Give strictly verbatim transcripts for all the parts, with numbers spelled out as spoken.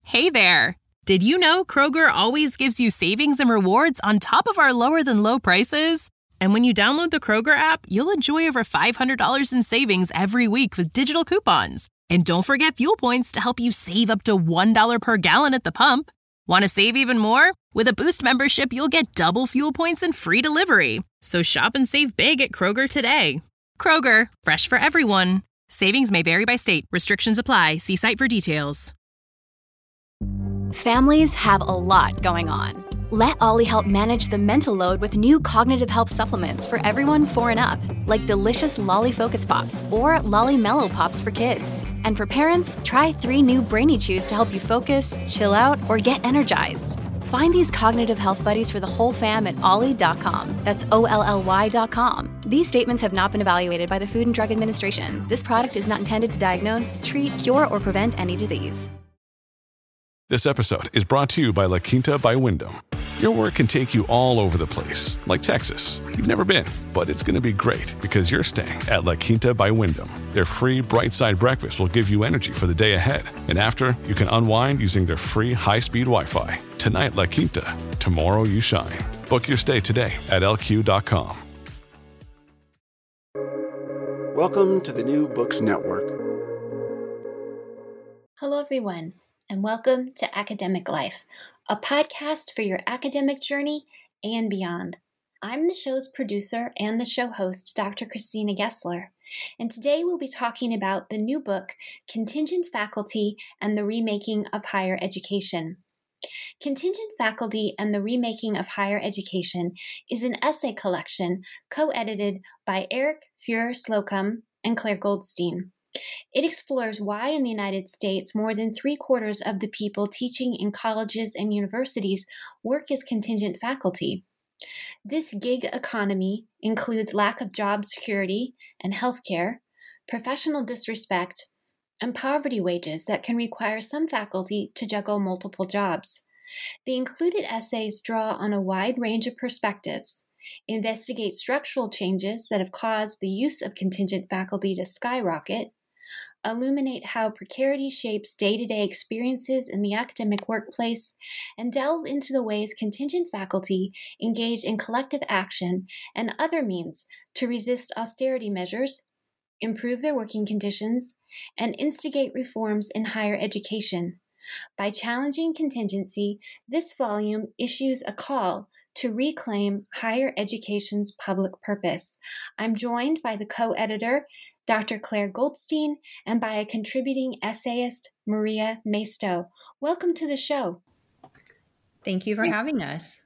Hey there! Did you know Kroger always gives you savings and rewards on top of our lower than low prices? And when you download the Kroger app, you'll enjoy over five hundred dollars in savings every week with digital coupons. And don't forget fuel points to help you save up to one dollar per gallon at the pump. Want to save even more? With a Boost membership, you'll get double fuel points and free delivery. So shop and save big at Kroger today. Kroger, fresh for everyone. Savings may vary by state. Restrictions apply. See site for details. Families have a lot going on. Let Ollie help manage the mental load with new cognitive help supplements for everyone four and up, like delicious Lolly Focus Pops or Lolly Mellow Pops for kids. And for parents, try three new Brainy Chews to help you focus, chill out, or get energized. Find these cognitive health buddies for the whole fam at ollie dot com. That's O L L Y dot com. These statements have not been evaluated by the Food and Drug Administration. This product is not intended to diagnose, treat, cure, or prevent any disease. This episode is brought to you by La Quinta by Wyndham. Your work can take you all over the place, like Texas. You've never been, but it's going to be great because you're staying at La Quinta by Wyndham. Their free Bright Side breakfast will give you energy for the day ahead. And after, you can unwind using their free high-speed Wi-Fi. Tonight, La Quinta. Tomorrow, you shine. Book your stay today at L Q dot com. Welcome to the New Books Network. Hello, everyone, and welcome to Academic Life, a podcast for your academic journey and beyond. I'm the show's producer and the show host, Doctor Christina Gessler, and today we'll be talking about the new book, Contingent Faculty and the Remaking of Higher Education. Contingent Faculty and the Remaking of Higher Education is an essay collection co-edited by Eric Fuhrer-Slocum and Claire Goldstein. It explores why in the United States more than three quarters of the people teaching in colleges and universities work as contingent faculty. This gig economy includes lack of job security and health care, professional disrespect, and poverty wages that can require some faculty to juggle multiple jobs. The included essays draw on a wide range of perspectives, investigate structural changes that have caused the use of contingent faculty to skyrocket, illuminate how precarity shapes day-to-day experiences in the academic workplace, and delve into the ways contingent faculty engage in collective action and other means to resist austerity measures, improve their working conditions, and instigate reforms in higher education. By challenging contingency, this volume issues a call to reclaim higher education's public purpose. I'm joined by the co-editor, Doctor Claire Goldstein, and by a contributing essayist, Maria Maisto. Welcome to the show. Thank you for having us.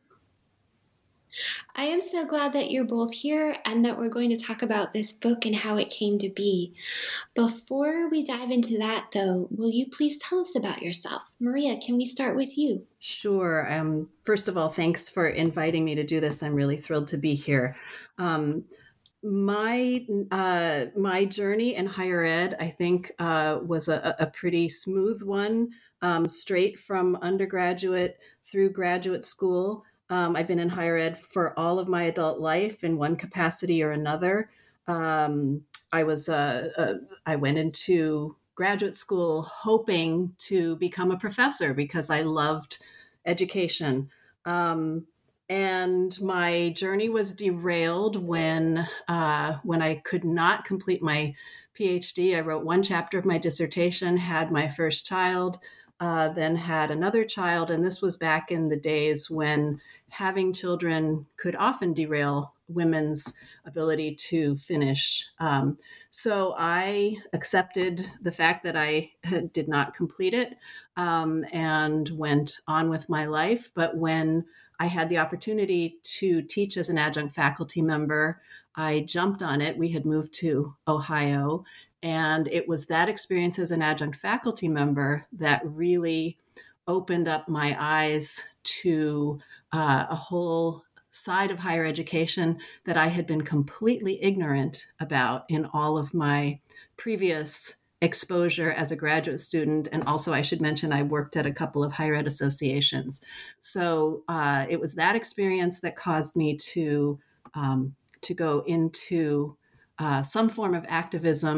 I am so glad that you're both here and that we're going to talk about this book and how it came to be. Before we dive into that, though, will you please tell us about yourself? Maria, can we start with you? Sure. Um, first of all, thanks for inviting me to do this. I'm really thrilled to be here. Um, my uh, my journey in higher ed, I think, uh, was a, a pretty smooth one, um, straight from undergraduate through graduate school. Um, I've been in higher ed for all of my adult life in one capacity or another. Um, I was uh, uh, I went into graduate school hoping to become a professor because I loved education. Um, and my journey was derailed when uh, when I could not complete my PhD. I wrote one chapter of my dissertation, had my first child, uh, then had another child. And this was back in the days when having children could often derail women's ability to finish. Um, so I accepted the fact that I had, did not complete it um, and went on with my life. But when I had the opportunity to teach as an adjunct faculty member, I jumped on it. We had moved to Ohio, and it was that experience as an adjunct faculty member that really opened up my eyes to uh, a whole side of higher education that I had been completely ignorant about in all of my previous exposure as a graduate student. And also, I should mention, I worked at a couple of higher ed associations. So uh, it was that experience that caused me to, um, to go into uh, some form of activism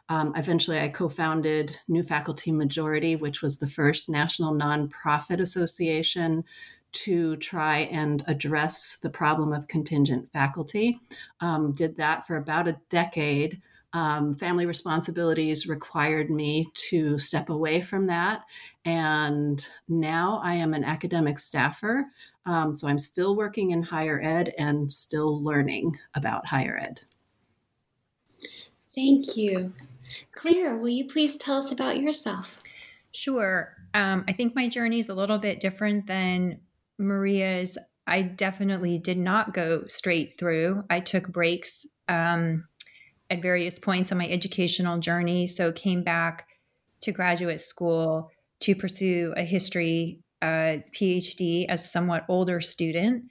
Um, eventually, I co-founded New Faculty Majority, which was the first national nonprofit association to try and address the problem of contingent faculty. Um, did that for about a decade. Um, family responsibilities required me to step away from that. And now I am an academic staffer. Um, so I'm still working in higher ed and still learning about higher ed. Thank you. Claire, will you please tell us about yourself? Sure. Um, I think my journey is a little bit different than Maria's. I definitely did not go straight through. I took breaks um, at various points on my educational journey. So came back to graduate school to pursue a history uh, PhD as a somewhat older student.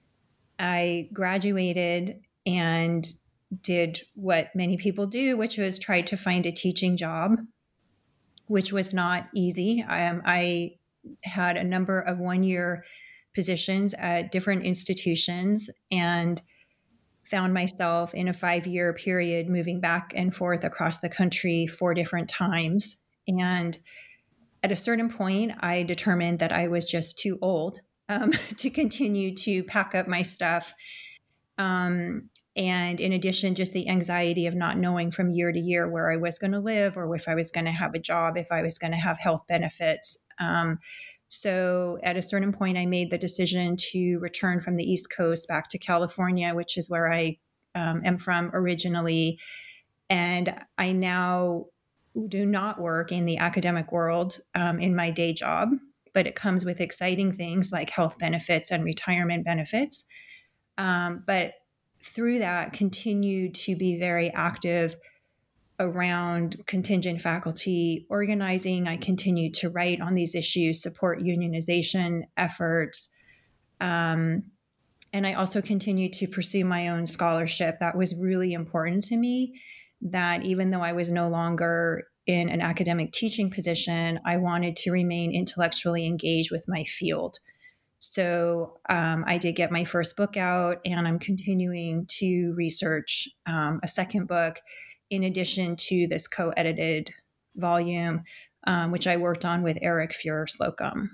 I graduated and did what many people do, which was try to find a teaching job, which was not easy. Um, I had a number of one-year positions at different institutions and found myself in a five-year period moving back and forth across the country four different times. And at a certain point, I determined that I was just too old um, to continue to pack up my stuff. Um, and in addition, just the anxiety of not knowing from year to year where I was going to live or if I was going to have a job, if I was going to have health benefits. Um, so at a certain point, I made the decision to return from the East Coast back to California, which is where I um, am from originally. And I now do not work in the academic world um, in my day job, but it comes with exciting things like health benefits and retirement benefits. Um, but through that, continued to be very active around contingent faculty organizing. I continued to write on these issues, support unionization efforts. Um, and I also continued to pursue my own scholarship. That was really important to me, that even though I was no longer in an academic teaching position, I wanted to remain intellectually engaged with my field. So um, I did get my first book out, and I'm continuing to research um, a second book in addition to this co-edited volume, um, which I worked on with Eric Fuhrer-Slocum.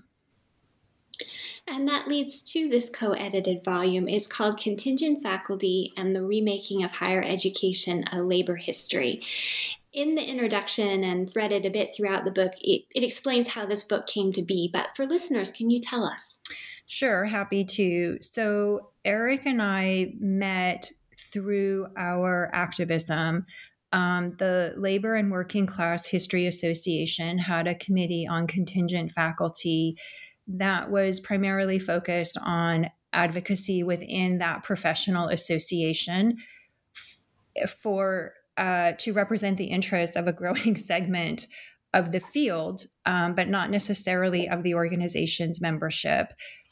And that leads to this co-edited volume. It's called Contingent Faculty and the Remaking of Higher Education, A Labor History. In the introduction and threaded a bit throughout the book, it, it explains how this book came to be. But for listeners, can you tell us? Sure, happy to. So Eric and I met through our activism. Um, the Labor and Working Class History Association had a committee on contingent faculty that was primarily focused on advocacy within that professional association f- for uh, to represent the interests of a growing segment of the field, um, but not necessarily of the organization's membership.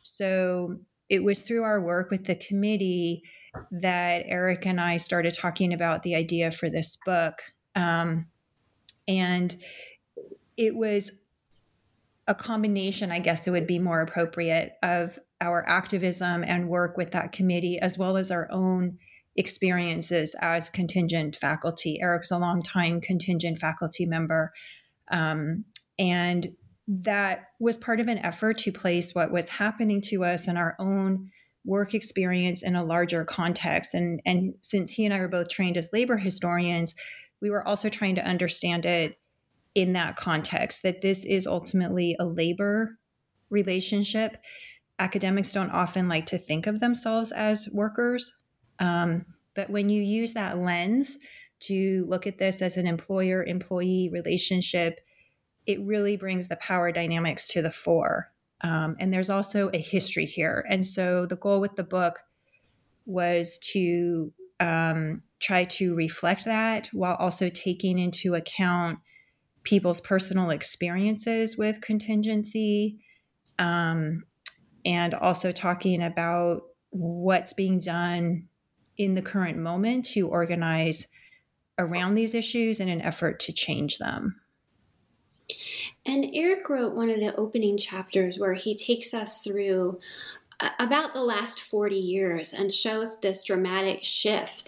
So it was through our work with the committee that Eric and I started talking about the idea for this book. Um, and it was a combination, I guess it would be more appropriate, of our activism and work with that committee, as well as our own experiences as contingent faculty. Eric's a longtime contingent faculty member. Um, and that was part of an effort to place what was happening to us and our own work experience in a larger context. And, and since he and I were both trained as labor historians, we were also trying to understand it in that context, that this is ultimately a labor relationship. Academics don't often like to think of themselves as workers. Um, but when you use that lens to look at this as an employer-employee relationship, it really brings the power dynamics to the fore. Um, and there's also a history here. And so the goal with the book was to um, try to reflect that while also taking into account people's personal experiences with contingency, um, and also talking about what's being done in the current moment to organize around these issues in an effort to change them. And Eric wrote one of the opening chapters where he takes us through about the last forty years and shows this dramatic shift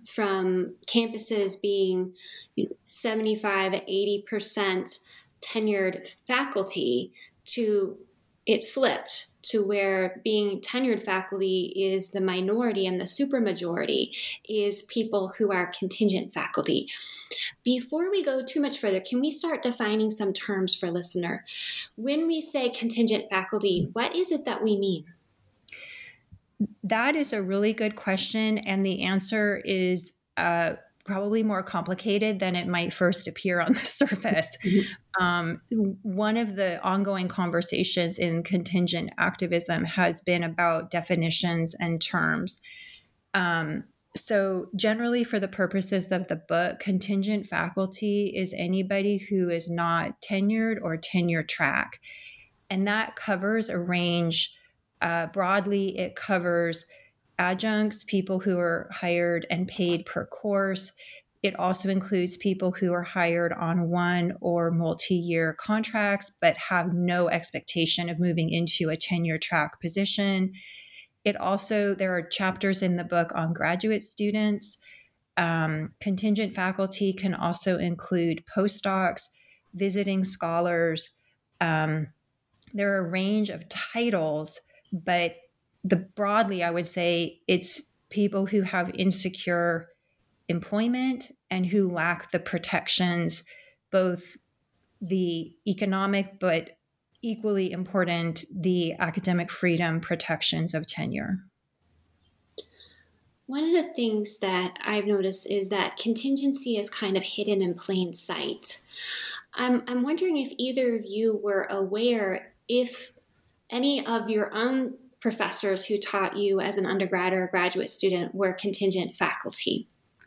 from campuses being seventy-five, eighty percent tenured faculty to it flipped to where being tenured faculty is the minority and the supermajority is people who are contingent faculty. Before we go too much further, can we start defining some terms for listener? When we say contingent faculty, what is it that we mean? That is a really good question. And the answer is uh, probably more complicated than it might first appear on the surface. Um, one of the ongoing conversations in contingent activism has been about definitions and terms. Um, so generally, for the purposes of the book, contingent faculty is anybody who is not tenured or tenure track. And that covers a range. Uh, broadly, it covers adjuncts, people who are hired and paid per course. It also includes people who are hired on one or multi-year contracts, but have no expectation of moving into a tenure track position. It also, there are chapters in the book on graduate students. Um, contingent faculty can also include postdocs, visiting scholars. Um, there are a range of titles, but the broadly, I would say it's people who have insecure employment and who lack the protections, both the economic, but equally important, the academic freedom protections of tenure. One of the things that I've noticed is that contingency is kind of hidden in plain sight. I'm, I'm wondering if either of you were aware if any of your own professors who taught you as an undergrad or a graduate student were contingent faculty.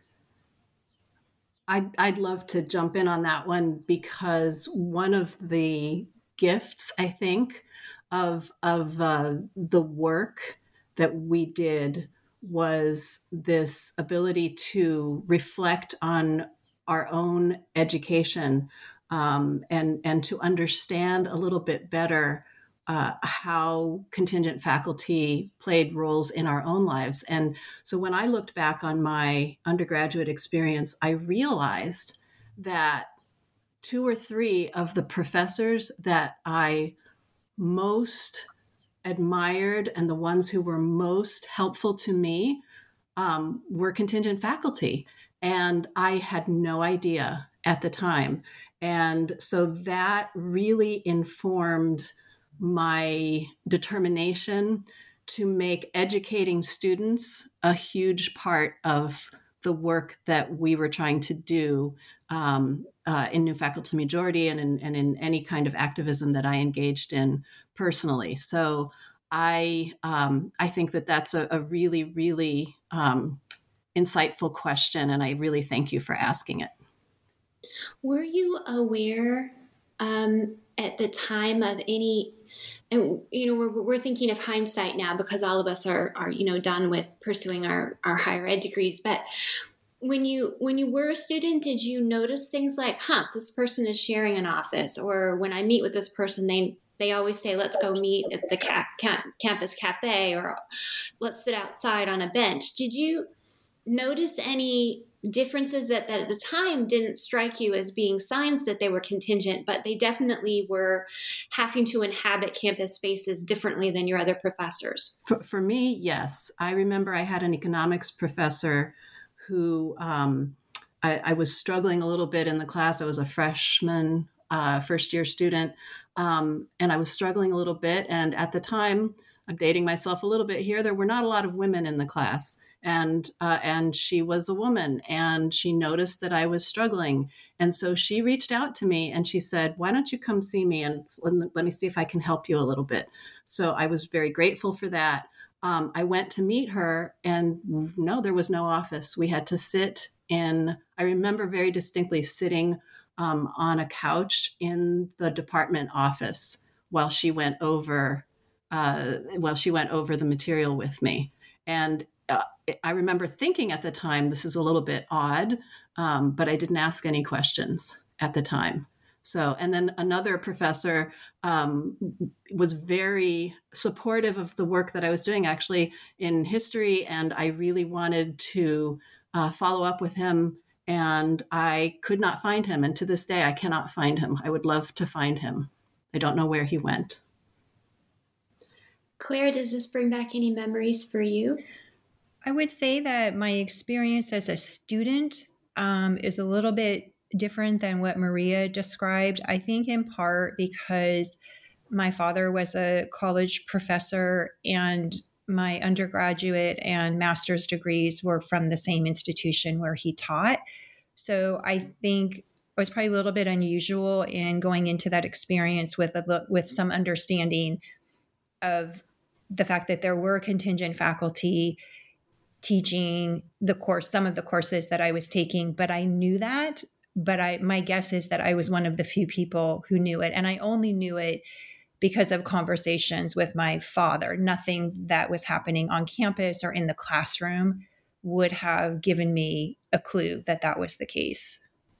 I'd, I'd love to jump in on that one, because one of the gifts, I think, of, of uh, the work that we did was this ability to reflect on our own education um, and, and to understand a little bit better Uh, how contingent faculty played roles in our own lives. And so when I looked back on my undergraduate experience, I realized that two or three of the professors that I most admired and the ones who were most helpful to me um, were contingent faculty. And I had no idea at the time. And so that really informed my determination to make educating students a huge part of the work that we were trying to do um, uh, in New Faculty Majority and in, and in any kind of activism that I engaged in personally. So I um, I think that that's a, a really, really um, insightful question, and I really thank you for asking it. Were you aware um, at the time of any, and you know, we're we're thinking of hindsight now because all of us are are you know done with pursuing our our higher ed degrees, but when you when you were a student, did you notice things like, huh, this person is sharing an office, or when I meet with this person, they they always say, let's go meet at the cap, camp, campus cafe, or let's sit outside on a bench. Did you notice any differences that, that at the time didn't strike you as being signs that they were contingent, but they definitely were having to inhabit campus spaces differently than your other professors? For, for me, yes. I remember I had an economics professor who um, I, I was struggling a little bit in the class. I was a freshman, uh, first year student, um, and I was struggling a little bit. And at the time, I'm dating myself a little bit here, there were not a lot of women in the class. And uh, and she was a woman, and she noticed that I was struggling. And so she reached out to me and she said, why don't you come see me and let, let me see if I can help you a little bit. So I was very grateful for that. Um, I went to meet her, and no, there was no office. We had to sit in, I remember very distinctly sitting um, on a couch in the department office while she went over, uh, while she went over the material with me. And uh, I remember thinking at the time, this is a little bit odd, um, but I didn't ask any questions at the time. So, and then another professor um, was very supportive of the work that I was doing, actually in history, and I really wanted to uh, follow up with him, and I could not find him. And to this day, I cannot find him. I would love to find him. I don't know where he went. Claire, does this bring back any memories for you? I would say that my experience as a student um, is a little bit different than what Maria described. I think in part because my father was a college professor and my undergraduate and master's degrees were from the same institution where he taught. So I think I was probably a little bit unusual in going into that experience with a, with some understanding of the fact that there were contingent faculty teaching the course, some of the courses that I was taking, but I knew that. But I, my guess is that I was one of the few people who knew it. And I only knew it because of conversations with my father. Nothing that was happening on campus or in the classroom would have given me a clue that that was the case.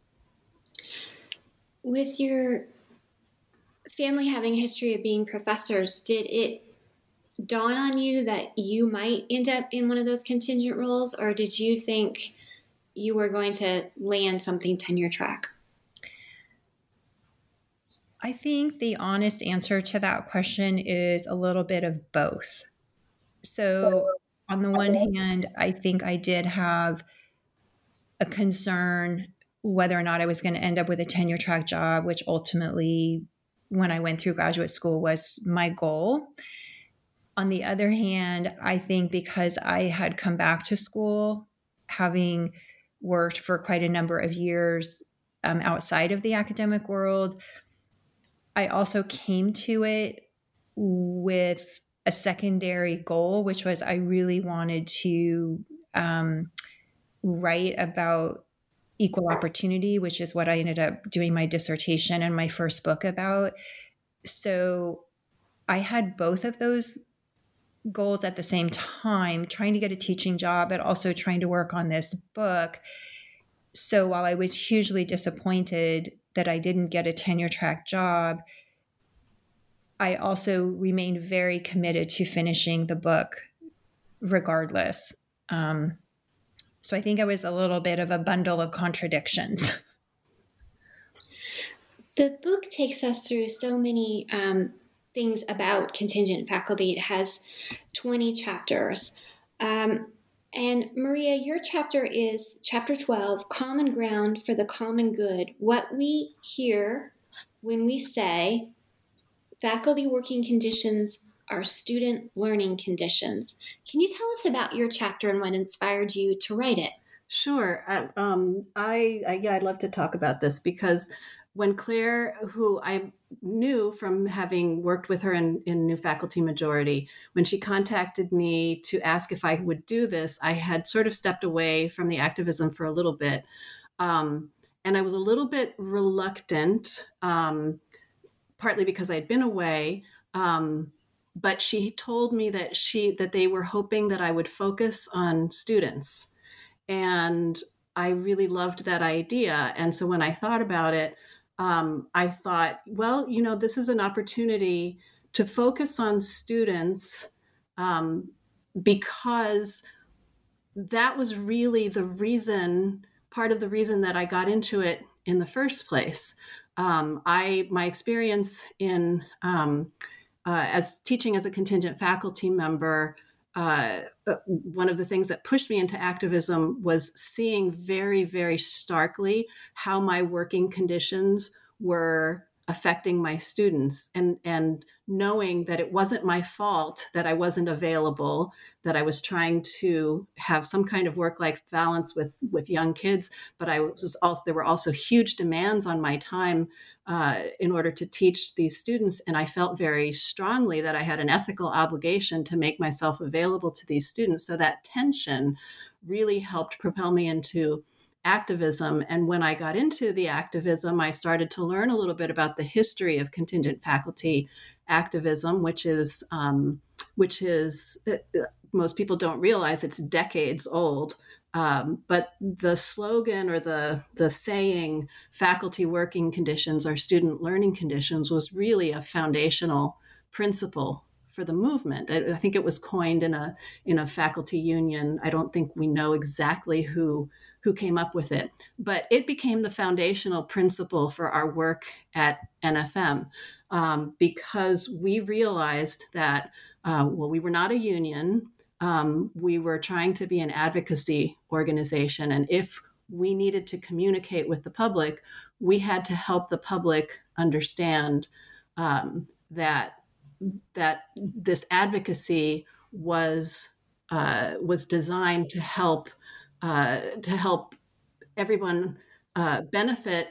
With your family having a history of being professors, did it dawn on you that you might end up in one of those contingent roles, or did you think you were going to land something tenure track? I think the honest answer to that question is a little bit of both. So on the one hand, I think I did have a concern whether or not I was going to end up with a tenure track job, which ultimately, when I went through graduate school, was my goal. On the other hand, I think because I had come back to school, having worked for quite a number of years um, outside of the academic world, I also came to it with a secondary goal, which was I really wanted to um, write about equal opportunity, which is what I ended up doing my dissertation and my first book about. So I had both of those goals at the same time, trying to get a teaching job, but also trying to work on this book. So while I was hugely disappointed that I didn't get a tenure track job, I also remained very committed to finishing the book regardless. Um, so I think I was a little bit of a bundle of contradictions. The book takes us through so many um, things about contingent faculty. It has twenty chapters. Um, and Maria, your chapter is chapter twelve, Common Ground for the Common Good. What we hear when we say faculty working conditions are student learning conditions. Can you tell us about your chapter and what inspired you to write it? Sure. I, um, I, I yeah, I'd love to talk about this because when Claire, who I knew from having worked with her in, in New Faculty Majority, when she contacted me to ask if I would do this, I had sort of stepped away from the activism for a little bit. Um, and I was a little bit reluctant, um, partly because I'd been away. Um, but she told me that she that they were hoping that I would focus on students. And I really loved that idea. And so when I thought about it, Um, I thought, well, you know, this is an opportunity to focus on students um, because that was really the reason, part of the reason that I got into it in the first place. Um, I, my experience in um, uh, as teaching as a contingent faculty member, uh, one of the things that pushed me into activism was seeing very, very starkly how my working conditions were affecting my students, and, and knowing that it wasn't my fault that I wasn't available, that I was trying to have some kind of work-life balance with, with young kids, but I was also, there were also huge demands on my time uh, in order to teach these students. And I felt very strongly that I had an ethical obligation to make myself available to these students. So that tension really helped propel me into activism. And when I got into the activism, I started to learn a little bit about the history of contingent faculty activism, which is, um, which is, uh, most people don't realize it's decades old. Um, but the slogan or the, the saying, faculty working conditions are student learning conditions, was really a foundational principle for the movement. I, I think it was coined in a in a faculty union. I don't think we know exactly who who came up with it, but it became the foundational principle for our work at N F M, um, because we realized that uh, well, we were not a union. Um, we were trying to be an advocacy organization, and if we needed to communicate with the public, we had to help the public understand um, that that this advocacy was uh, was designed to help uh, to help everyone uh, benefit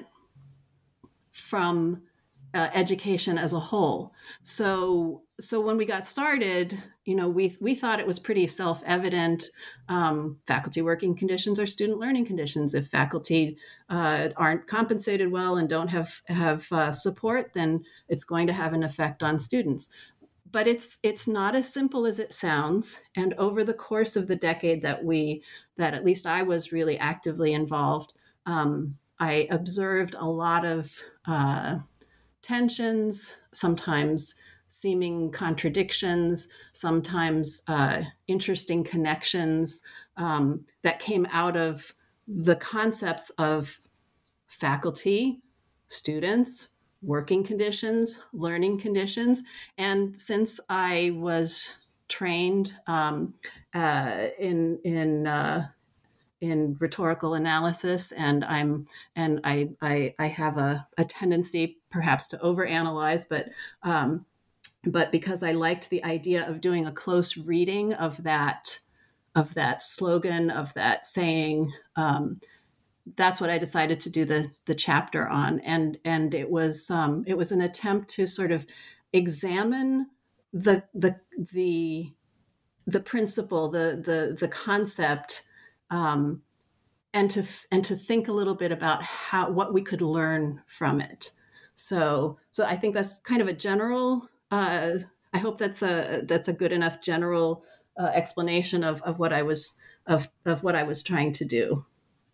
from uh, education as a whole. So so when we got started, you know, we we thought it was pretty self-evident. Um, faculty working conditions are student learning conditions. If faculty uh, aren't compensated well and don't have have uh, support, then it's going to have an effect on students. But it's it's not as simple as it sounds. And over the course of the decade that we that at least I was really actively involved, um, I observed a lot of uh, tensions, sometimes seeming contradictions, sometimes uh, interesting connections um, that came out of the concepts of faculty, students, working conditions, learning conditions. And since I was trained um, uh, in in uh, in rhetorical analysis, and I'm and I I, I have a, a tendency perhaps to overanalyze, but um, but because I liked the idea of doing a close reading of that of that slogan, of that saying. Um, that's what I decided to do the the chapter on, and and it was um, it was an attempt to sort of examine the the the the principle, the the the concept, um, and to and to think a little bit about how what we could learn from it. So so I think that's kind of a general. Uh, I hope that's a that's a good enough general uh, explanation of of what I was of of what I was trying to do.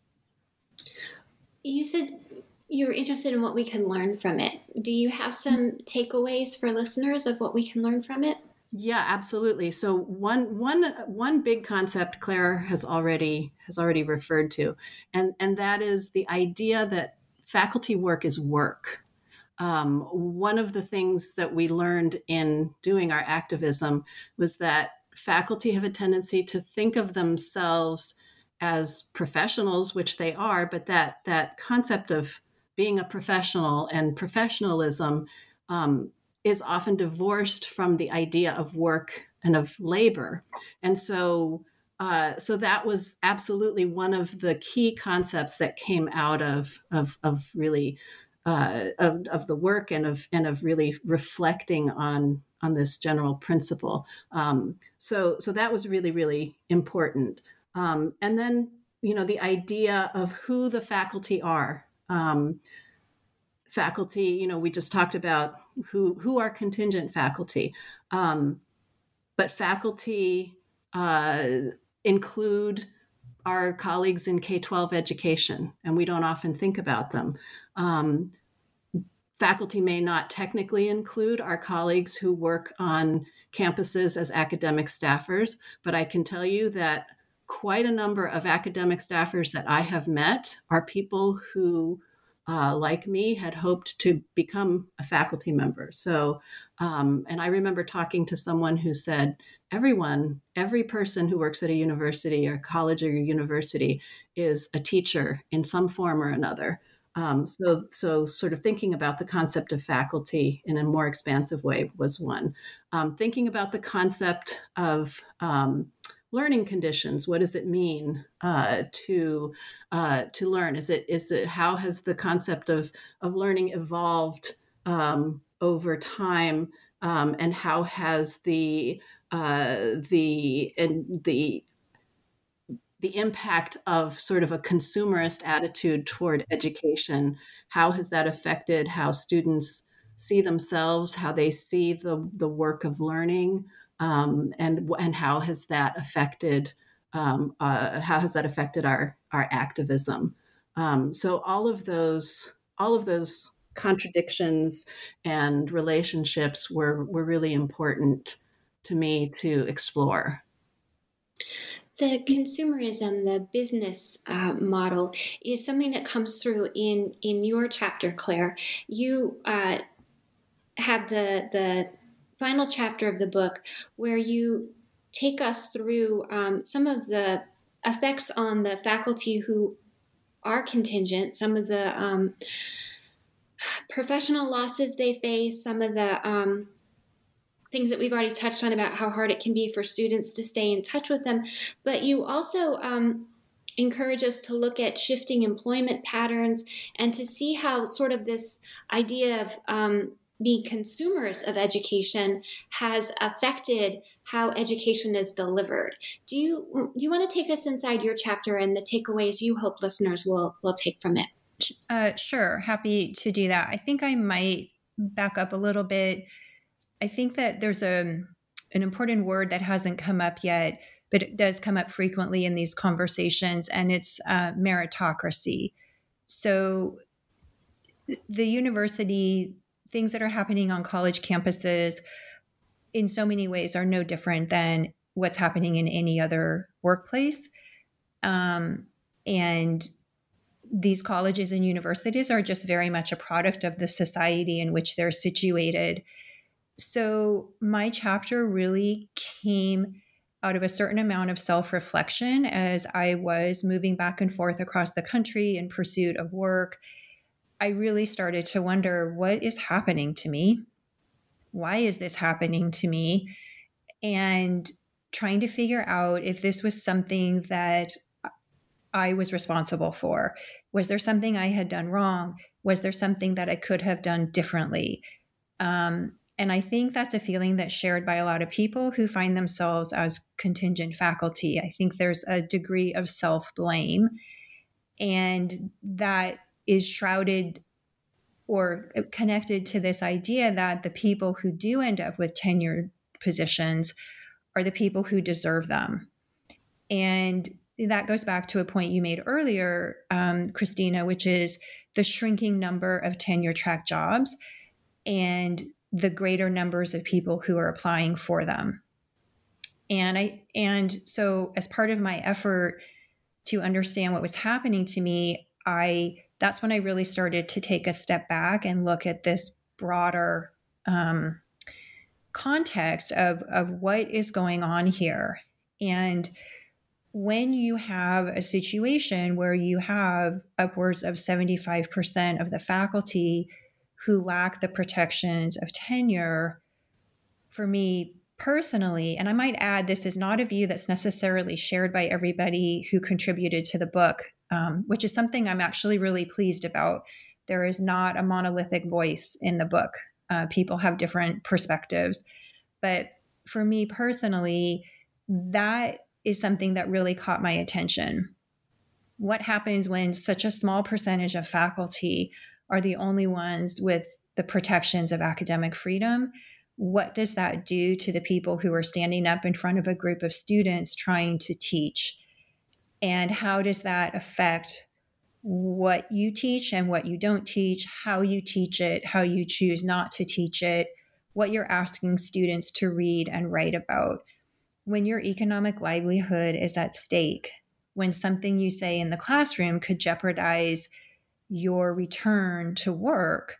You said you were interested in what we can learn from it. Do you have some takeaways for listeners of what we can learn from it? Yeah, absolutely. So one one one big concept Claire has already has already referred to, and and that is the idea that faculty work is work. Um, one of the things that we learned in doing our activism was that faculty have a tendency to think of themselves as professionals, which they are, but that that concept of being a professional and professionalism um, is often divorced from the idea of work and of labor. And so, uh, so that was absolutely one of the key concepts that came out of of, of really uh, of, of the work and of and of really reflecting on on this general principle. Um, so so that was really really important. Um, and then, you know, the idea of who the faculty are. Um, faculty, you know, we just talked about who who are contingent faculty, um, but faculty uh, include our colleagues in K twelve education, and we don't often think about them. Um, faculty may not technically include our colleagues who work on campuses as academic staffers, but I can tell you that quite a number of academic staffers that I have met are people who, uh, like me, had hoped to become a faculty member. So, um, and I remember talking to someone who said, everyone, every person who works at a university or college or university is a teacher in some form or another. Um, so, so sort of thinking about the concept of faculty in a more expansive way was one. Um, thinking about the concept of um, learning conditions. What does it mean uh, to uh, to learn? Is it is it how has the concept of of learning evolved um, over time, um, and how has the uh, the and the the impact of sort of a consumerist attitude toward education? How has that affected how students see themselves, how they see the the work of learning? Um, and and how has that affected um, uh, how has that affected our our activism? Um, so all of those all of those contradictions and relationships were were really important to me to explore. The consumerism, the business uh, model is something that comes through in, in your chapter, Claire. You uh, have the, the final chapter of the book where you take us through um, some of the effects on the faculty who are contingent, some of the um, professional losses they face, some of the um, things that we've already touched on about how hard it can be for students to stay in touch with them. But you also um, encourage us to look at shifting employment patterns and to see how sort of this idea of um, being consumers of education has affected how education is delivered. Do you do you want to take us inside your chapter and the takeaways you hope listeners will will take from it? Uh, sure, happy to do that. I think I might back up a little bit. I think that there's a an important word that hasn't come up yet, but it does come up frequently in these conversations, and it's uh, meritocracy. So the university, things that are happening on college campuses in so many ways are no different than what's happening in any other workplace. Um, and these colleges and universities are just very much a product of the society in which they're situated. So my chapter really came out of a certain amount of self-reflection as I was moving back and forth across the country in pursuit of work. I really started to wonder, what is happening to me? Why is this happening to me? And trying to figure out if this was something that I was responsible for. Was there something I had done wrong? Was there something that I could have done differently? Um, and I think that's a feeling that's shared by a lot of people who find themselves as contingent faculty. I think there's a degree of self-blame, and that is shrouded or connected to this idea that the people who do end up with tenured positions are the people who deserve them. And that goes back to a point you made earlier, um, Christina, which is the shrinking number of tenure track jobs and the greater numbers of people who are applying for them. And I, and so as part of my effort to understand what was happening to me, I, that's when I really started to take a step back and look at this broader um, context of, of what is going on here. And when you have a situation where you have upwards of seventy-five percent of the faculty who lack the protections of tenure, for me personally, and I might add, this is not a view that's necessarily shared by everybody who contributed to the book, um, which is something I'm actually really pleased about. There is not a monolithic voice in the book. Uh, people have different perspectives. But for me personally, that is something that really caught my attention. What happens when such a small percentage of faculty are the only ones with the protections of academic freedom? What does that do to the people who are standing up in front of a group of students trying to teach? And how does that affect what you teach and what you don't teach, how you teach it, how you choose not to teach it, what you're asking students to read and write about? When your economic livelihood is at stake, when something you say in the classroom could jeopardize your return to work,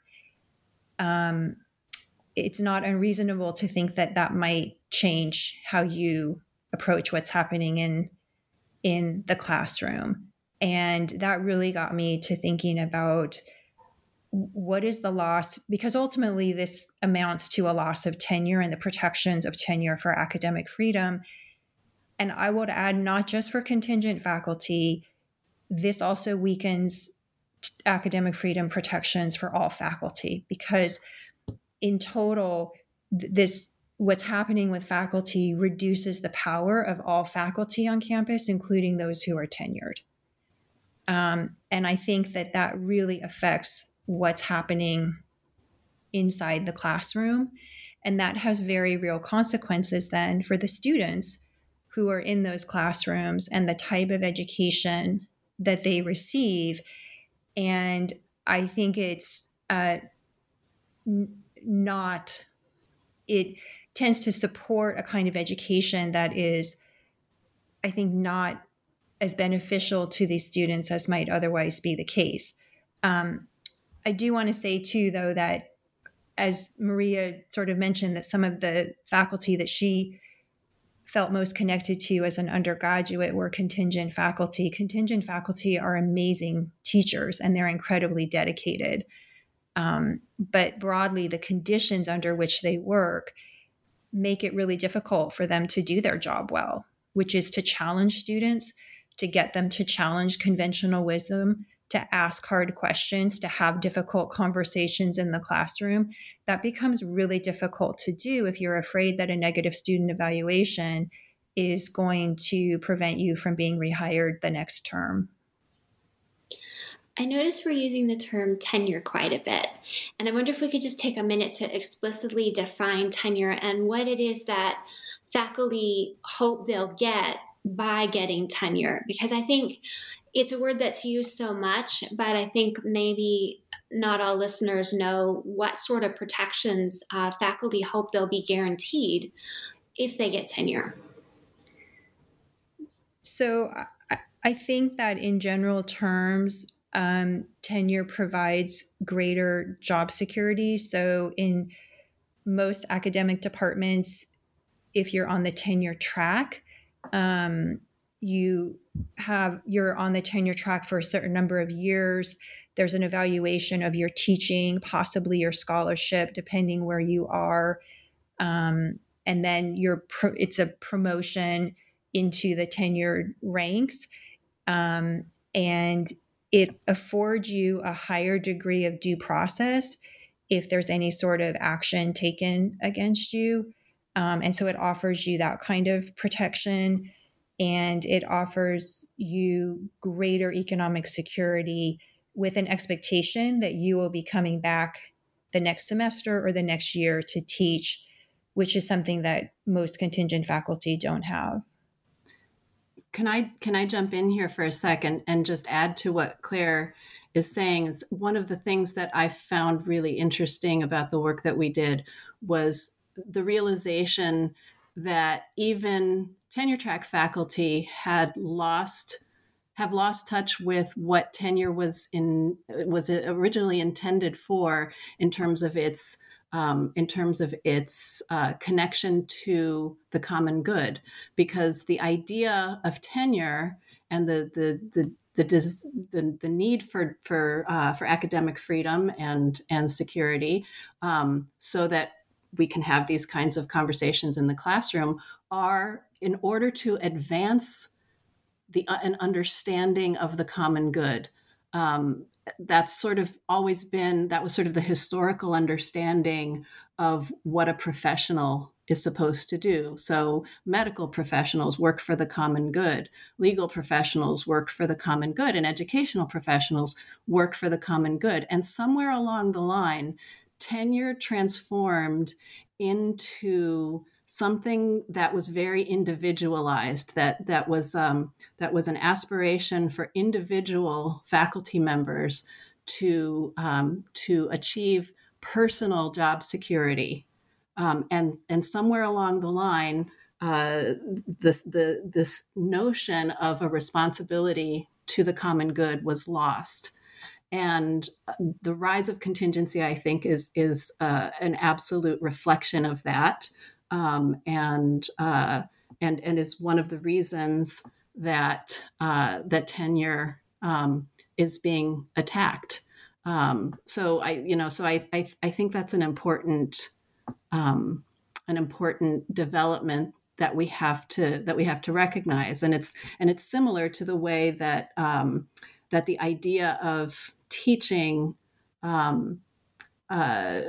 um, it's not unreasonable to think that that might change how you approach what's happening in, in the classroom. And that really got me to thinking about what is the loss, because ultimately this amounts to a loss of tenure and the protections of tenure for academic freedom. And I would add, not just for contingent faculty, this also weakens academic freedom protections for all faculty, because in total, this what's happening with faculty reduces the power of all faculty on campus, including those who are tenured. Um, and I think that that really affects what's happening inside the classroom. And that has very real consequences then for the students who are in those classrooms and the type of education that they receive. And I think it's uh, n- not, it tends to support a kind of education that is, I think, not as beneficial to these students as might otherwise be the case. Um, I do want to say too, though, that as Maria sort of mentioned, that some of the faculty that she felt most connected to as an undergraduate were contingent faculty. Contingent faculty are amazing teachers and they're incredibly dedicated. Um, but broadly, the conditions under which they work make it really difficult for them to do their job well, which is to challenge students, to get them to challenge conventional wisdom, to ask hard questions, to have difficult conversations in the classroom. That becomes really difficult to do if you're afraid that a negative student evaluation is going to prevent you from being rehired the next term. I notice we're using the term tenure quite a bit, and I wonder if we could just take a minute to explicitly define tenure and what it is that faculty hope they'll get by getting tenure, because I think it's a word that's used so much, but I think maybe not all listeners know what sort of protections uh, faculty hope they'll be guaranteed if they get tenure. So I, I think that in general terms, um, tenure provides greater job security. So in most academic departments, if you're on the tenure track, um, you have, you're on the tenure track for a certain number of years. There's an evaluation of your teaching, possibly your scholarship, depending where you are. Um, and then you're pro- it's a promotion into the tenured ranks. Um, and it affords you a higher degree of due process if there's any sort of action taken against you. Um, and so it offers you that kind of protection, and it offers you greater economic security with an expectation that you will be coming back the next semester or the next year to teach, which is something that most contingent faculty don't have. Can I can I jump in here for a second and just add to what Claire is saying? Is one of the things that I found really interesting about the work that we did was the realization that even tenure track faculty had lost have lost touch with what tenure was in was originally intended for in terms of its um, in terms of its uh, connection to the common good, because the idea of tenure and the the the the the, the need for for uh, for academic freedom and and security, um, so that we can have these kinds of conversations in the classroom, are in order to advance the uh, an understanding of the common good. Um, that's sort of always been, that was sort of the historical understanding of what a professional is supposed to do. So medical professionals work for the common good, legal professionals work for the common good, and educational professionals work for the common good. And somewhere along the line, tenure transformed into something that was very individualized, that that was um, that was an aspiration for individual faculty members to um, to achieve personal job security, um, and and somewhere along the line, uh, this the this notion of a responsibility to the common good was lost. And the rise of contingency, I think, is is uh, an absolute reflection of that. Um, and uh, and and is one of the reasons that uh, that tenure um, is being attacked. Um, so I, you know, so I, I I think that's an important um, an important development that we have to that we have to recognize, and it's and it's similar to the way that um, that the idea of teaching um, uh,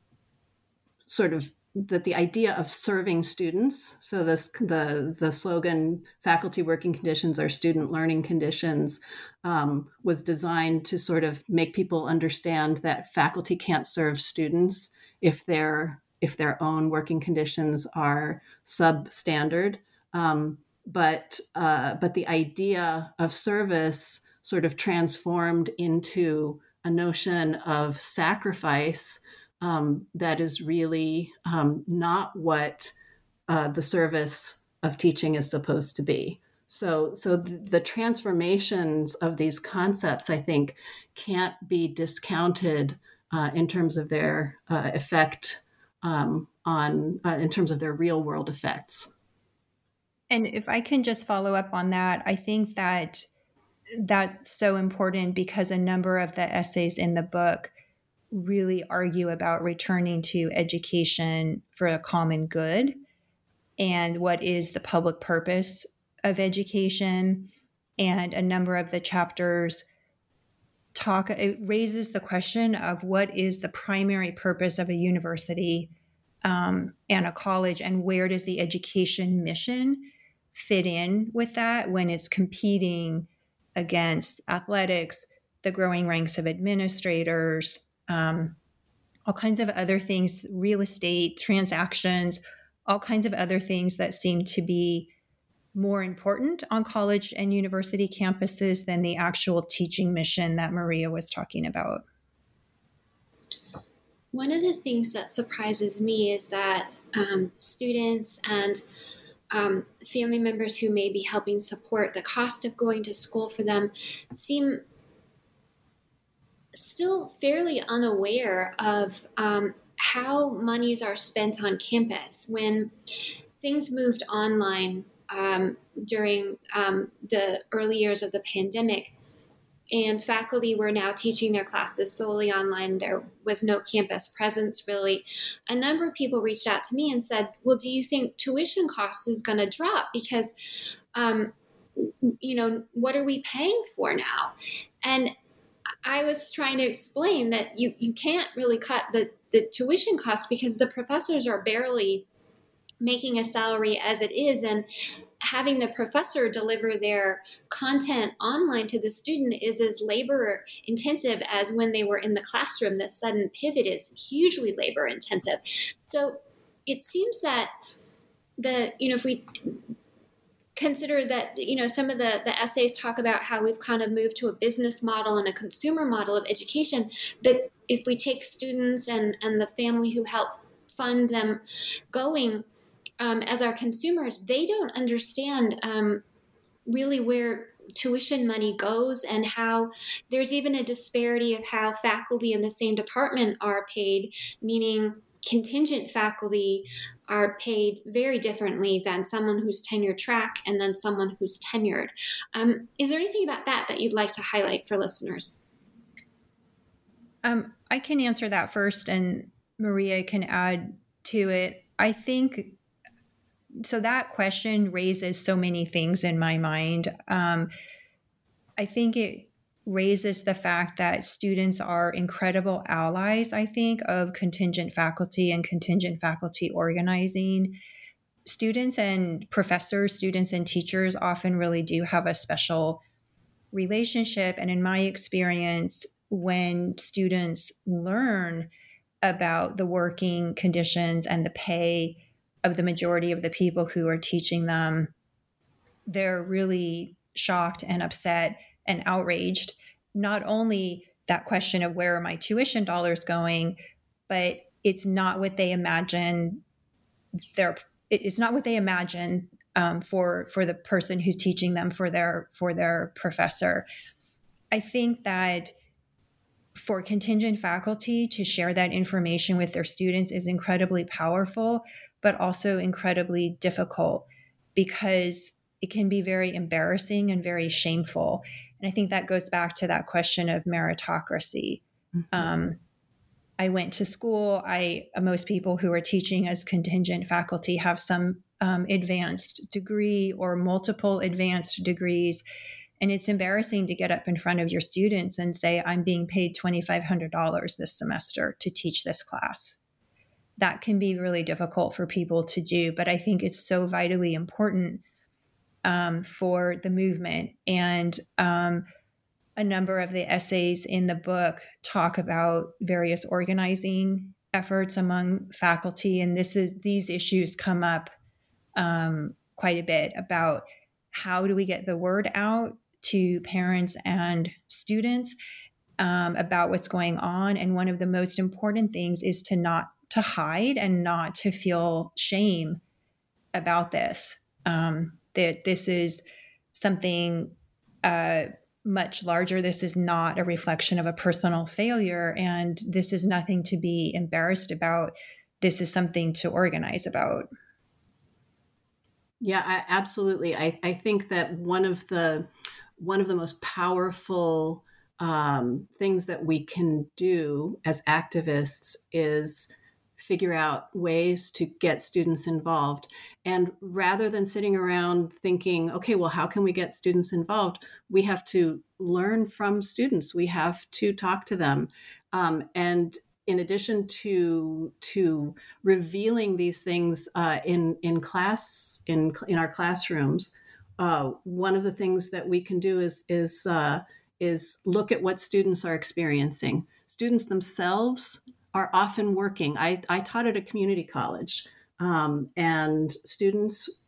sort of. that the idea of serving students, so this the the slogan "Faculty working conditions are student learning conditions," um, was designed to sort of make people understand that faculty can't serve students if their if their own working conditions are substandard. Um, but uh, but the idea of service sort of transformed into a notion of sacrifice um, that is really um, not what uh, the service of teaching is supposed to be. So, so the, the transformations of these concepts, I think, can't be discounted uh, in terms of their uh, effect um, on, uh, in terms of their real world effects. And if I can just follow up on that, I think that that's so important because a number of the essays in the book really argue about returning to education for a common good and what is the public purpose of education. And a number of the chapters talk, it raises the question of what is the primary purpose of a university um, and a college, and where does the education mission fit in with that when it's competing against athletics, the growing ranks of administrators, um, all kinds of other things, real estate, transactions, all kinds of other things that seem to be more important on college and university campuses than the actual teaching mission that Maria was talking about. One of the things that surprises me is that um, students and um, family members who may be helping support the cost of going to school for them seem still fairly unaware of um, how monies are spent on campus. When things moved online um, during um, the early years of the pandemic, and faculty were now teaching their classes solely online, there was no campus presence really, a number of people reached out to me and said, well, do you think tuition costs is going to drop? Because, um, you know, what are we paying for now? And I was trying to explain that you, you can't really cut the, the tuition costs because the professors are barely making a salary as it is, and having the professor deliver their content online to the student is as labor intensive as when they were in the classroom. This sudden pivot is hugely labor intensive. So it seems that the, you know, if we consider that, you know, some of the, the essays talk about how we've kind of moved to a business model and a consumer model of education, but if we take students and, and the family who help fund them going, Um, as our consumers, they don't understand um, really where tuition money goes and how there's even a disparity of how faculty in the same department are paid, meaning contingent faculty are paid very differently than someone who's tenure track and then someone who's tenured. Um, is there anything about that that you'd like to highlight for listeners? Um, I can answer that first, and Maria can add to it. I think So that question raises so many things in my mind. Um, I think it raises the fact that students are incredible allies, I think, of contingent faculty and contingent faculty organizing. Students and professors, students and teachers often really do have a special relationship. And in my experience, when students learn about the working conditions and the pay of the majority of the people who are teaching them, they're really shocked and upset and outraged. Not only that question of where are my tuition dollars going, but it's not what they imagine. Their it's not what they imagine um, for for the person who's teaching them, for their for their professor. I think that for contingent faculty to share that information with their students is incredibly powerful, but also incredibly difficult because it can be very embarrassing and very shameful. And I think that goes back to that question of meritocracy. Mm-hmm. Um, I went to school. I most people who are teaching as contingent faculty have some um, advanced degree or multiple advanced degrees. And it's embarrassing to get up in front of your students and say, I'm being paid twenty-five hundred dollars this semester to teach this class. That can be really difficult for people to do, but I think it's so vitally important um, for the movement. And um, a number of the essays in the book talk about various organizing efforts among faculty, and this is these issues come up um, quite a bit about how do we get the word out to parents and students, um, about what's going on. And one of the most important things is to not to hide and not to feel shame about this. Um, that this is something uh, much larger. This is not a reflection of a personal failure, and this is nothing to be embarrassed about. This is something to organize about. Yeah, I, absolutely. I, I think that one of the one of the most powerful um, things that we can do as activists is figure out ways to get students involved. And rather than sitting around thinking, okay, well, how can we get students involved? We have to learn from students. We have to talk to them. Um, and in addition to to revealing these things uh, in in class in in our classrooms, uh, one of the things that we can do is is uh, is look at what students are experiencing. Students themselves are often working. I, I taught at a community college, um, and students,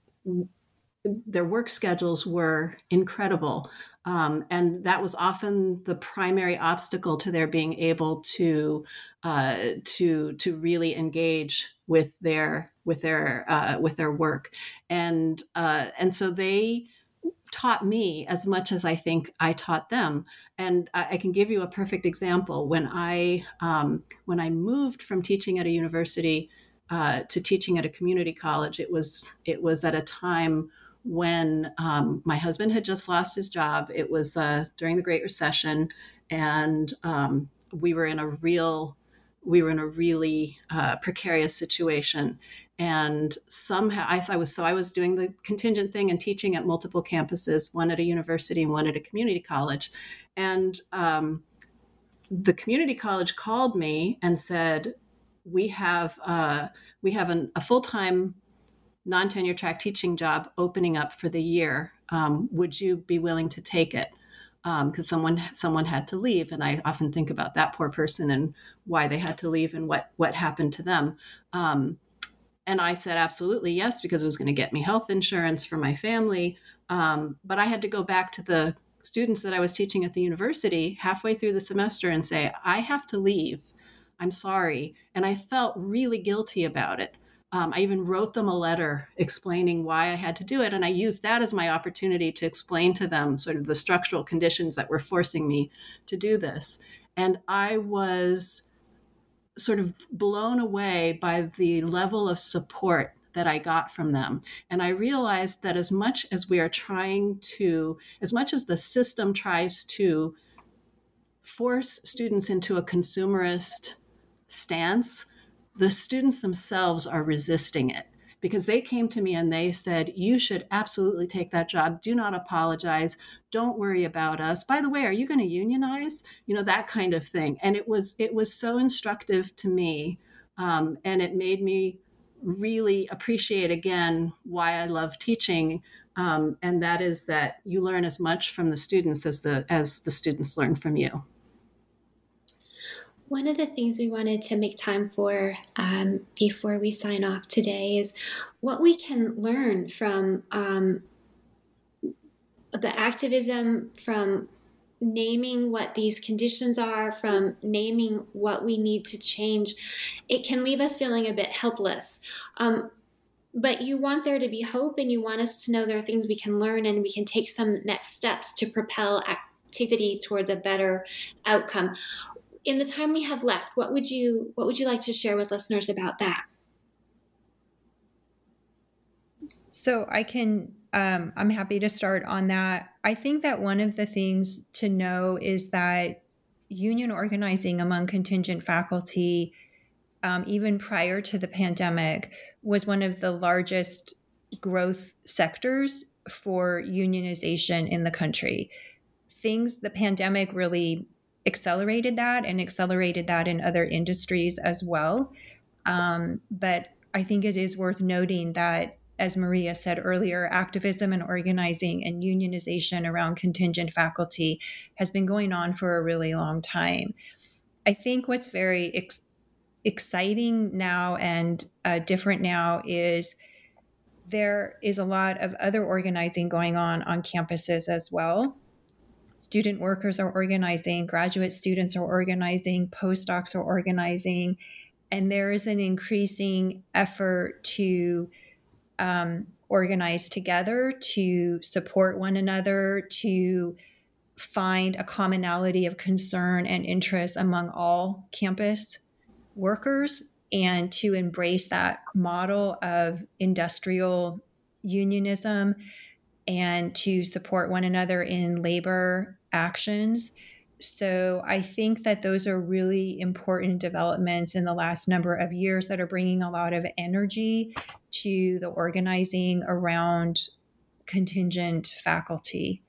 their work schedules were incredible. Um, and that was often the primary obstacle to their being able to uh, to to really engage with their with their uh, with their work, and uh, and so they taught me as much as I think I taught them. And I, I can give you a perfect example. When I um, when I moved from teaching at a university uh, to teaching at a community college, it was it was at a time when um, my husband had just lost his job. It was uh, during the Great Recession, and um, we were in a real, we were in a really uh, precarious situation. And somehow, I, I was so I was doing the contingent thing and teaching at multiple campuses, one at a university and one at a community college. And um, the community college called me and said, "We have uh, we have an, a full-time non-tenure track teaching job opening up for the year. Um, would you be willing to take it?" Because um, someone someone had to leave, and I often think about that poor person and why they had to leave and what what happened to them. Um, and I said absolutely yes, because it was going to get me health insurance for my family. Um, but I had to go back to the students that I was teaching at the university halfway through the semester and say, "I have to leave. I'm sorry," and I felt really guilty about it. Um, I even wrote them a letter explaining why I had to do it. And I used that as my opportunity to explain to them sort of the structural conditions that were forcing me to do this. And I was sort of blown away by the level of support that I got from them. And I realized that as much as we are trying to, as much as the system tries to force students into a consumerist stance, the students themselves are resisting it, because they came to me and they said, "You should absolutely take that job. Do not apologize. Don't worry about us. By the way, are you going to unionize?" You know, that kind of thing. And it was it was so instructive to me. Um, and it made me really appreciate again why I love teaching. Um, and that is that you learn as much from the students as the as the students learn from you. One of the things we wanted to make time for um, before we sign off today is what we can learn from um, the activism, from naming what these conditions are, from naming what we need to change. It can leave us feeling a bit helpless. Um, but you want there to be hope, and you want us to know there are things we can learn and we can take some next steps to propel activity towards a better outcome. In the time we have left, what would you what would you like to share with listeners about that? So I can, um, I'm happy to start on that. I think that one of the things to know is that union organizing among contingent faculty, um, even prior to the pandemic, was one of the largest growth sectors for unionization in the country. Things, the pandemic really accelerated that and accelerated that in other industries as well. Um, but I think it is worth noting that, as Maria said earlier, activism and organizing and unionization around contingent faculty has been going on for a really long time. I think what's very ex- exciting now and uh, different now is there is a lot of other organizing going on on campuses as well. student workers are organizing, graduate students are organizing, postdocs are organizing, and there is an increasing effort to um, organize together, to support one another, to find a commonality of concern and interest among all campus workers, and to embrace that model of industrial unionism and to support one another in labor actions. So I think that those are really important developments in the last number of years that are bringing a lot of energy to the organizing around contingent faculty.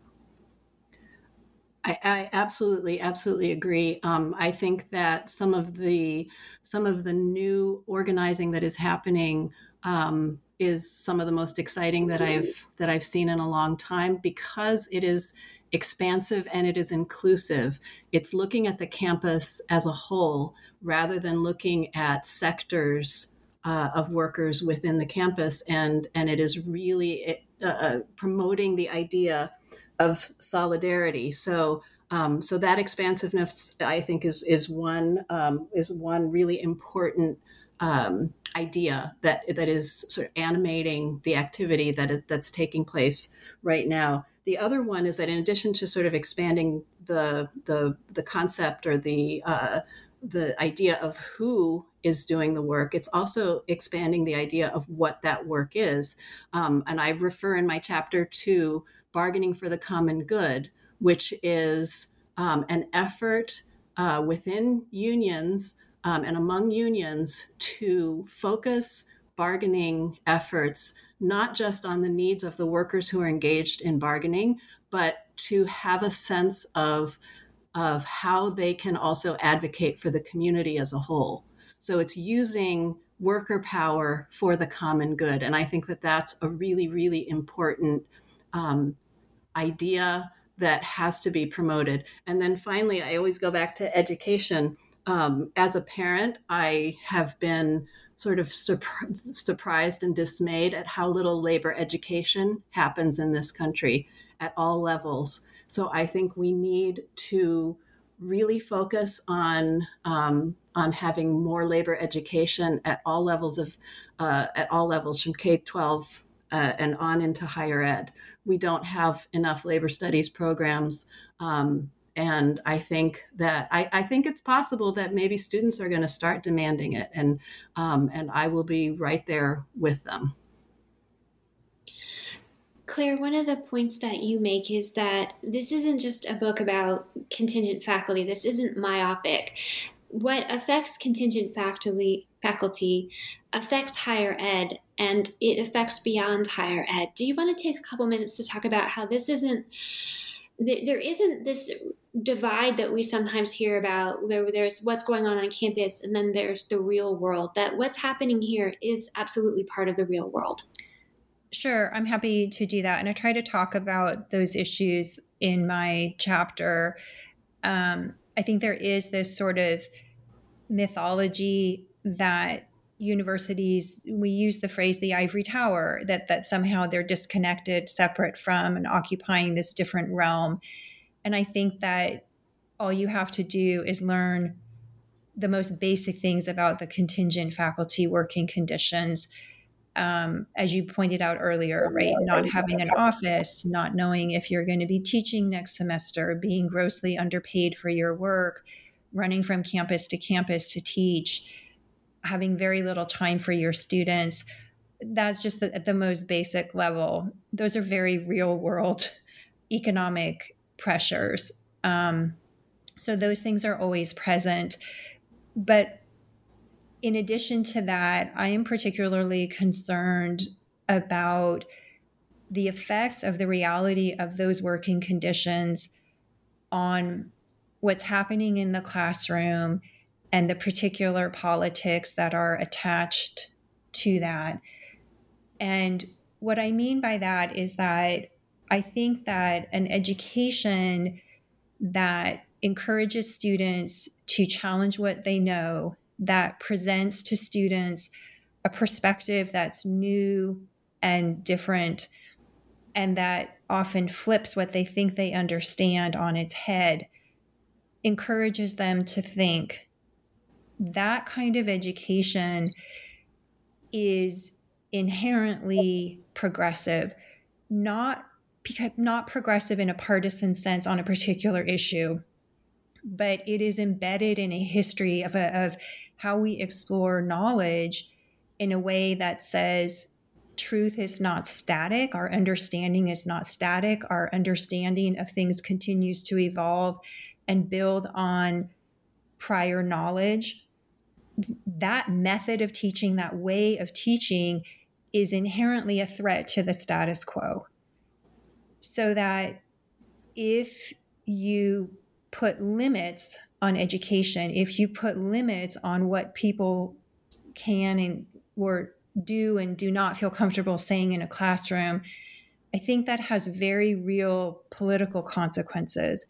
I, I absolutely, absolutely agree. Um, I think that some of the some of the new organizing that is happening um, is some of the most exciting that I've that I've seen in a long time, because it is expansive and it is inclusive. It's looking at the campus as a whole rather than looking at sectors uh, of workers within the campus, and and it is really uh, promoting the idea of solidarity. So, um, so that expansiveness, I think, is is one um, is one really important um, idea that that is sort of animating the activity that is, that's taking place right now. The other one is that, in addition to sort of expanding the the the concept or the uh, the idea of who is doing the work, it's also expanding the idea of what that work is. Um, and I refer in my chapter to bargaining for the common good, which is um, an effort uh, within unions um, and among unions to focus bargaining efforts not just on the needs of the workers who are engaged in bargaining, but to have a sense of, of how they can also advocate for the community as a whole. So it's using worker power for the common good. And I think that that's a really, really important um, idea that has to be promoted. And then finally, I always go back to education. Um, as a parent, I have been sort of surp- surprised and dismayed at how little labor education happens in this country at all levels. So I think we need to really focus on um, on having more labor education at all levels of uh, at all levels from K twelve uh, and on into higher ed. We don't have enough labor studies programs. Um, and I think that I, I think it's possible that maybe students are going to start demanding it. And, um, and I will be right there with them. Claire, one of the points that you make is that this isn't just a book about contingent faculty. This isn't myopic. What affects contingent faculty, faculty affects higher ed, and it affects beyond higher ed. Do you want to take a couple minutes to talk about how this isn't, there isn't this divide that we sometimes hear about? There, there's what's going on on campus, and then there's the real world. That what's happening here is absolutely part of the real world. Sure, I'm happy to do that. And I try to talk about those issues in my chapter. Um, I think there is this sort of mythology that universities, we use the phrase the ivory tower, that that somehow they're disconnected, separate from, and occupying this different realm. And I think that all you have to do is learn the most basic things about the contingent faculty working conditions. Um, as you pointed out earlier, right? Not having an office, not knowing if you're going to be teaching next semester, being grossly underpaid for your work, running from campus to campus to teach, having very little time for your students. That's just the, at the most basic level. Those are very real world economic pressures. Um, so those things are always present. But in addition to that, I am particularly concerned about the effects of the reality of those working conditions on what's happening in the classroom and the particular politics that are attached to that. And what I mean by that is that I think that an education that encourages students to challenge what they know, that presents to students a perspective that's new and different, and that often flips what they think they understand on its head, encourages them to think that kind of education is inherently progressive, not not progressive in a partisan sense on a particular issue, but it is embedded in a history of, a, of how we explore knowledge in a way that says truth is not static, our understanding is not static, our understanding of things continues to evolve and build on prior knowledge. That method of teaching, that way of teaching, is inherently a threat to the status quo. So that if you put limits on education, if you put limits on what people can and or do and do not feel comfortable saying in a classroom, I think that has very real political consequences.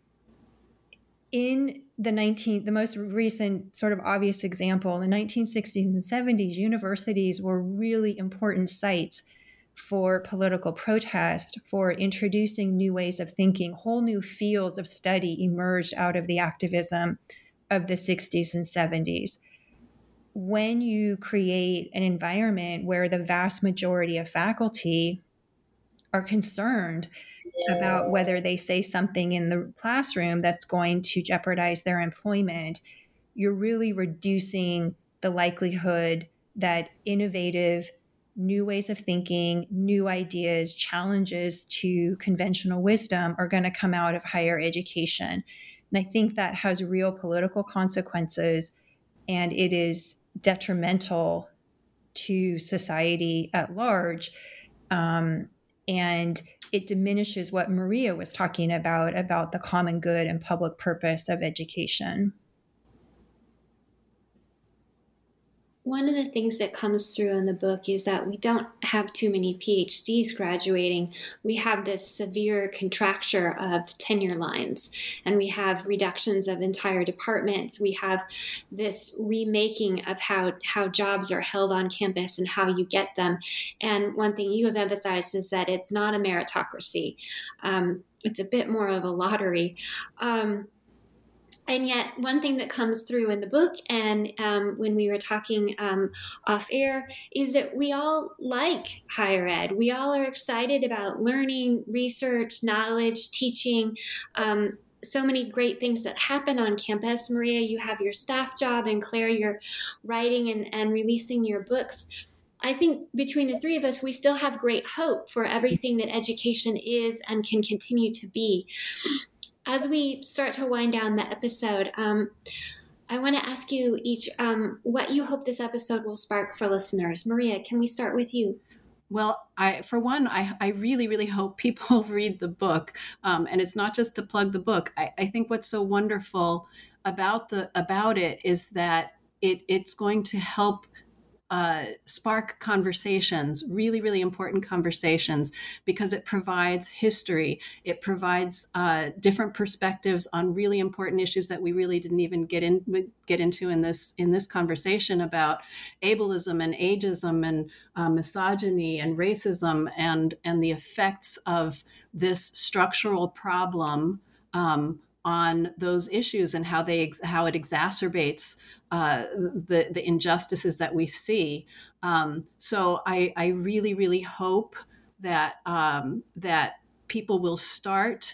In the nineteenth, the most recent sort of obvious example, in the nineteen sixties and seventies, universities were really important sites for political protest, for introducing new ways of thinking. Whole new fields of study emerged out of the activism of the sixties and seventies. When you create an environment where the vast majority of faculty are concerned about whether they say something in the classroom that's going to jeopardize their employment, you're really reducing the likelihood that innovative new ways of thinking, new ideas, challenges to conventional wisdom are going to come out of higher education. And I think that has real political consequences, and it is detrimental to society at large. Um, and it diminishes what Maria was talking about, about the common good and public purpose of education. One of the things that comes through in the book is that we don't have too many P H Ds graduating. We have this severe contracture of tenure lines, and we have reductions of entire departments. We have this remaking of how, how jobs are held on campus and how you get them. And one thing you have emphasized is that it's not a meritocracy. Um, it's a bit more of a lottery. Um, And yet one thing that comes through in the book and um, when we were talking um, off air is that we all like higher ed. We all are excited about learning, research, knowledge, teaching, um, so many great things that happen on campus. Maria, you have your staff job, and Claire, you're writing and, and releasing your books. I think between the three of us, we still have great hope for everything that education is and can continue to be. As we start to wind down the episode, um, I want to ask you each um, what you hope this episode will spark for listeners. Maria, can we start with you? Well, I, for one, I, I really, really hope people read the book. Um, and it's not just to plug the book. I, I think what's so wonderful about the about it is that it it's going to help Uh, spark conversations, really, really important conversations, because it provides history. It provides uh, different perspectives on really important issues that we really didn't even get in get into in this in this conversation about ableism and ageism and uh, misogyny and racism and and the effects of this structural problem um, on those issues and how they how it exacerbates uh, the the injustices that we see. Um, so I, I really really hope that um, that people will start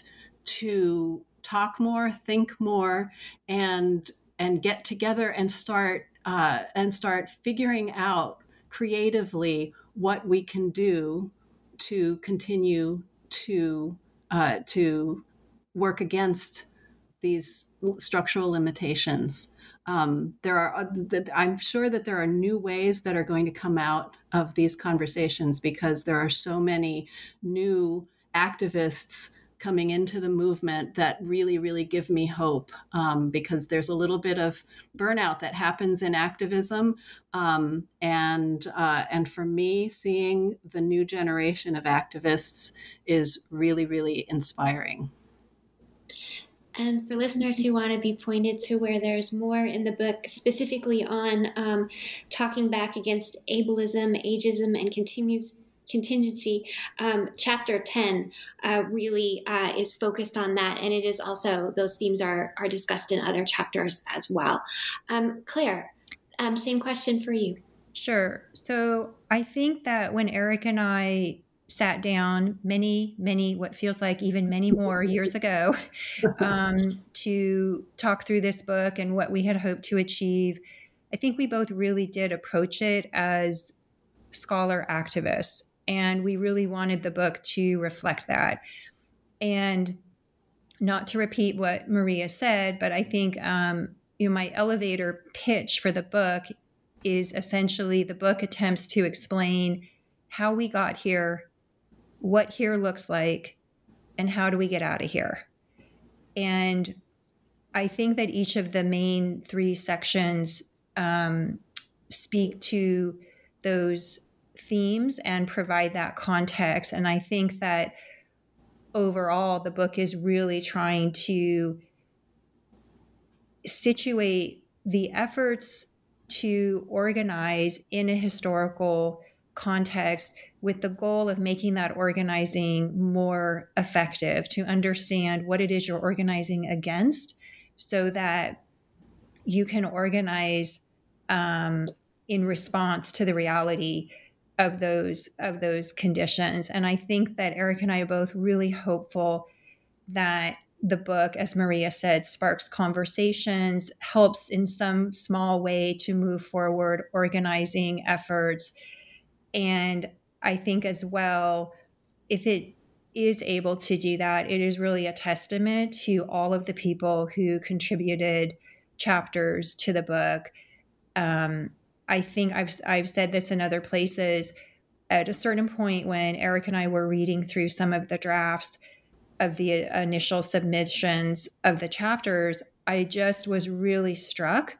to talk more, think more, and and get together and start uh, and start figuring out creatively what we can do to continue to uh, to work against these structural limitations. Um, there are, I'm sure that there are new ways that are going to come out of these conversations, because there are so many new activists coming into the movement that really, really give me hope, um, because there's a little bit of burnout that happens in activism. Um, and, uh, and for me, seeing the new generation of activists is really, really inspiring. And for listeners who want to be pointed to where there's more in the book, specifically on um, talking back against ableism, ageism, and continues contingency. Um, chapter ten uh, really uh, is focused on that, and it is also, those themes are are discussed in other chapters as well. Um, Claire, um, same question for you. Sure. So I think that when Eric and I sat down many, many, what feels like even many more years ago, um, to talk through this book and what we had hoped to achieve, I think we both really did approach it as scholar activists. And we really wanted the book to reflect that. And not to repeat what Maria said, but I think um, you know, my elevator pitch for the book is essentially the book attempts to explain how we got here, what here looks like, and how do we get out of here. And I think that each of the main three sections um, speak to those themes and provide that context. And I think that overall, the book is really trying to situate the efforts to organize in a historical context with the goal of making that organizing more effective, to understand what it is you're organizing against so that you can organize um, in response to the reality of those of those conditions. And I think that Eric and I are both really hopeful that the book, as Maria said, sparks conversations, helps in some small way to move forward organizing efforts. And I think as well, if it is able to do that, it is really a testament to all of the people who contributed chapters to the book. Um, I think I've I've said this in other places. At a certain point when Eric and I were reading through some of the drafts of the initial submissions of the chapters, I just was really struck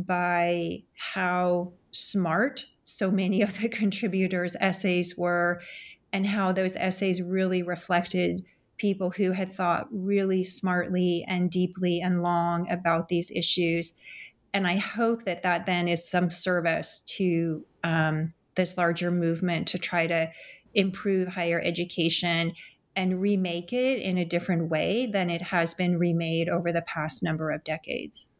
by how smart so many of the contributors' essays were, and how those essays really reflected people who had thought really smartly and deeply and long about these issues. And I hope that that then is some service to um, this larger movement to try to improve higher education and remake it in a different way than it has been remade over the past number of decades.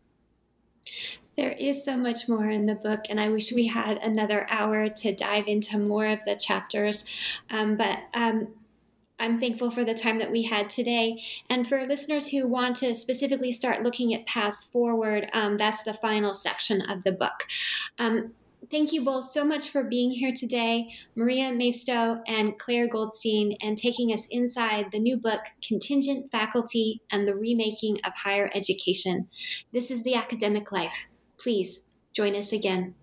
There is so much more in the book, and I wish we had another hour to dive into more of the chapters. Um, but um, I'm thankful for the time that we had today. And for listeners who want to specifically start looking at Paths Forward, um, that's the final section of the book. Um, thank you both so much for being here today, Maria Maisto and Claire Goldstein, and taking us inside the new book, Contingent Faculty and the Remaking of Higher Education. This is The Academic Life. Please join us again.